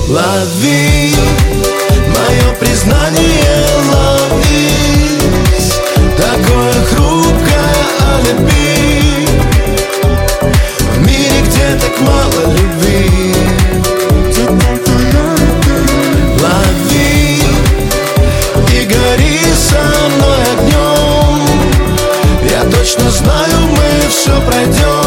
Лови мое признание, лови такое хрупкое алиби. В мире, где так мало любви, лови и гори со мной огнем. Я точно знаю, мы все пройдем.